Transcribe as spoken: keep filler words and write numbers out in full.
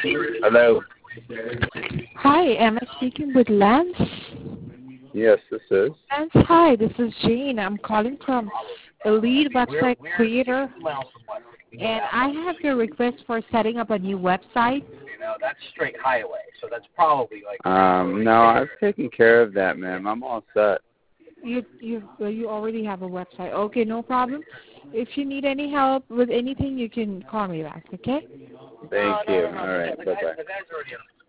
Hello. Hi, am I speaking with Lance? Yes, this is. Lance, hi, this is Jane. I'm calling from the lead website creator, and I have your request for setting up a new website. Um, no, I've taken care of that, ma'am. I'm all set. You you uh, you already have a website. Okay, no problem. If you need any help with anything, you can call me back. Okay? Thank you. All right. Bye bye.